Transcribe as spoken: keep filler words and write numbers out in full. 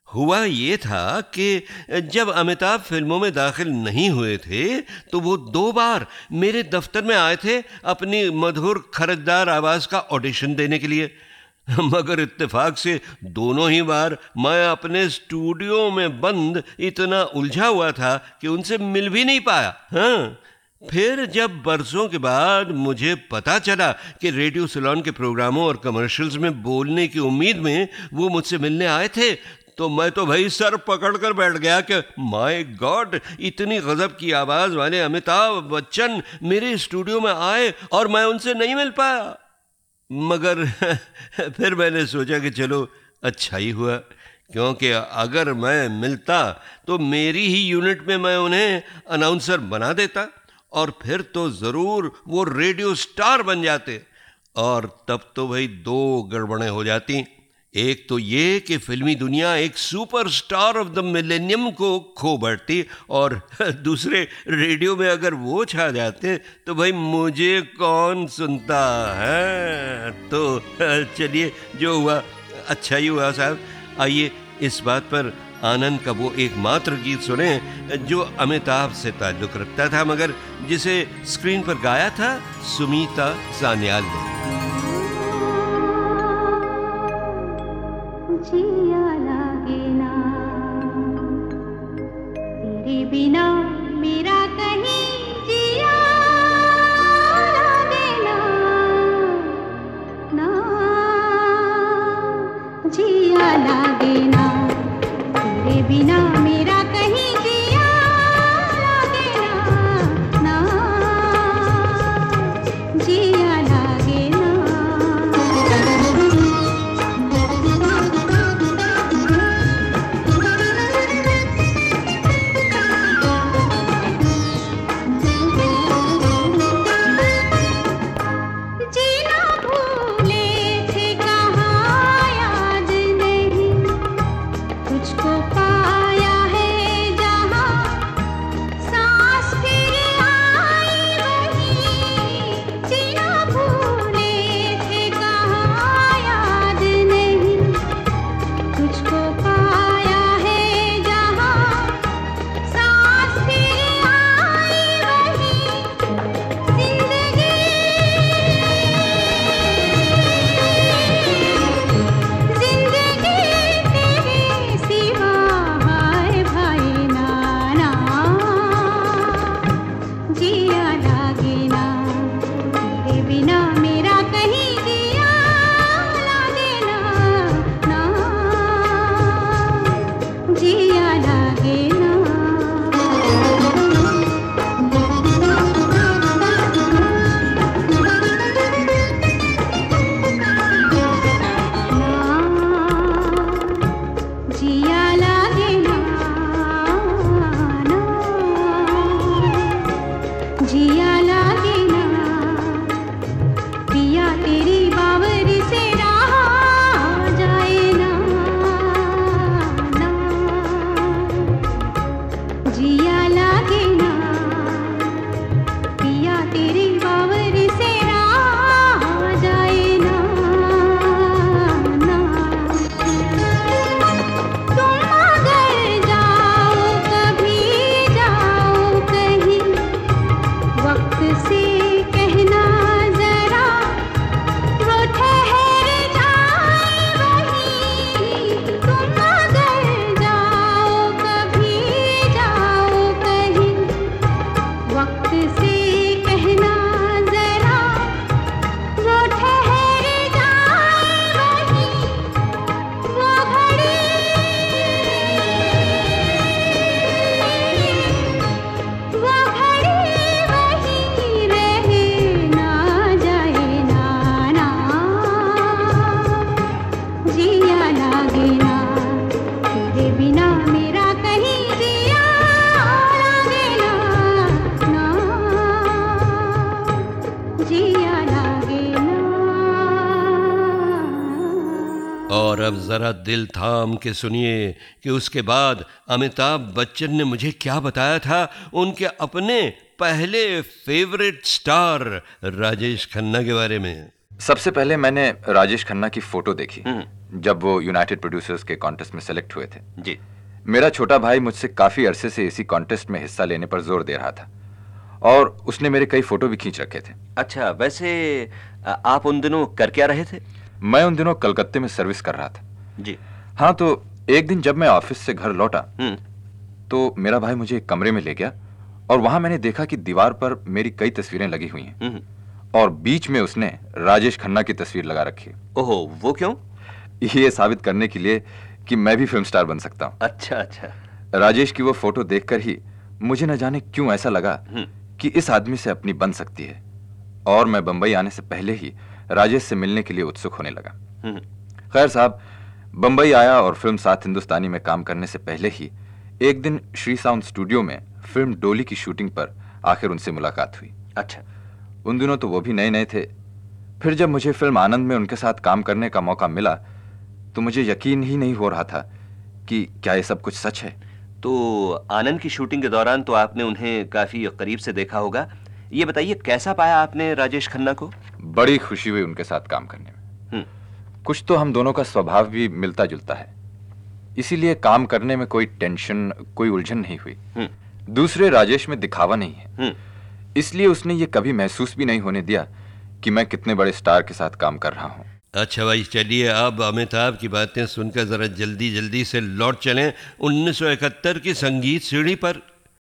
हुआ ये था कि जब अमिताभ फिल्मों में दाखिल नहीं हुए थे तो वो दो बार मेरे दफ्तर में आए थे अपनी मधुर खरजदार आवाज़ का ऑडिशन देने के लिए। मगर इत्तेफाक से दोनों ही बार मैं अपने स्टूडियो में बंद इतना उलझा हुआ था कि उनसे मिल भी नहीं पाया। हाँ, फिर जब बरसों के बाद मुझे पता चला कि रेडियो सिलोन के प्रोग्रामों और कमर्शियल्स में बोलने की उम्मीद में वो मुझसे मिलने आए थे, तो मैं तो भाई सर पकड़ कर बैठ गया कि माय गॉड, इतनी गजब की आवाज़ वाले अमिताभ बच्चन मेरे स्टूडियो में आए और मैं उनसे नहीं मिल पाया। मगर फिर मैंने सोचा कि चलो अच्छा ही हुआ, क्योंकि अगर मैं मिलता तो मेरी ही यूनिट में मैं उन्हें अनाउंसर बना देता और फिर तो ज़रूर वो रेडियो स्टार बन जाते। और तब तो भाई दो गड़बड़ें हो जाती। एक तो ये कि फिल्मी दुनिया एक सुपरस्टार ऑफ द मिलेनियम को खो बैठती, और दूसरे रेडियो में अगर वो छा जाते तो भाई मुझे कौन सुनता है। तो चलिए, जो हुआ अच्छा ही हुआ साहब। आइए इस बात पर आनंद का वो एकमात्र गीत सुने जो अमिताभ से ताल्लुक़ रखता था, मगर जिसे स्क्रीन पर गाया था सुमीता सान्याल ने। जिया लागे ना तेरे बिना मेरा कहीं जिया लागे ना, ना जिया लागे ना तेरे बिना मेरा कहीं जिया लागे ना, ना जिया लागे ना। और अब ज़रा दिल थाम के सुनिए कि उसके बाद अमिताभ बच्चन ने मुझे क्या बताया था उनके अपने पहले फेवरेट स्टार राजेश खन्ना के बारे में। सबसे पहले मैंने राजेश खन्ना की फोटो देखी। जब वो यूनाइटेड प्रोड्यूसर्स के कॉन्टेस्ट में सेलेक्ट हुए थे। जी। मेरा छोटा भाई मुझसे काफी अरसे से इसी कॉन्टेस्ट में हिस्सा लेने पर जोर दे रहा था और उसने मेरे कई फोटो भी खींच रखे थे। अच्छा, वैसे आ, आप उन दिनों कर क्या रहे थे? मैं उन दिनों कलकत्ते में सर्विस कर रहा था। जी। हाँ, तो एक दिन जब मैं ऑफिस से घर लौटा हम्म। तो मेरा भाई मुझे एक कमरे में ले गया और वहां मैंने देखा कि दीवार पर मेरी कई तस्वीरें लगी हुई हैं हम्म। और बीच में उसने राजेश खन्ना की तस्वीर लगा रखी है। ओहो, वो क्यों? ये साबित करने के लिए कि मैं भी फिल्म स्टार बन सकता हूँ। अच्छा अच्छा। राजेश की वो फोटो देखकर ही मुझे न जाने क्यों ऐसा लगा हम्म। कि इस आदमी से अपनी बन सकती है और मैं बंबई आने से पहले ही राजेश से मिलने के लिए उत्सुक होने लगा। हम्म। खैर साहब, बंबई आया और फिल्म सात हिंदुस्तानी में काम करने से पहले ही एक दिन श्री साउंड स्टूडियो में फिल्म डोली की शूटिंग पर आखिर उनसे मुलाकात हुई। अच्छा। उन दिनों तो वो भी नए नए थे। फिर जब मुझे फिल्म आनंद में उनके साथ काम करने का मौका मिला तो मुझे यकीन ही नहीं हो रहा था कि क्या ये सब कुछ सच है। तो आनंद की शूटिंग के दौरान तो आपने उन्हें काफी करीब से देखा होगा। ये बताइए, कैसा पाया आपने राजेश खन्ना को? बड़ी खुशी हुई उनके साथ काम करने में। हम्म। कुछ तो हम दोनों का स्वभाव भी मिलता जुलता है, इसीलिए काम करने में कोई टेंशन, कोई उलझन नहीं हुई। हम्म। दूसरे राजेश में दिखावा नहीं है, हम्म। इसलिए उसने ये कभी महसूस भी नहीं होने दिया कि मैं कितने बड़े स्टार के साथ काम कर रहा हूँ। अच्छा भाई, चलिए अब अमिताभ की बातें सुनकर जरा जल्दी जल्दी से लौट चलें उन्नीस सौ इकहत्तर की संगीत सीढ़ी पर।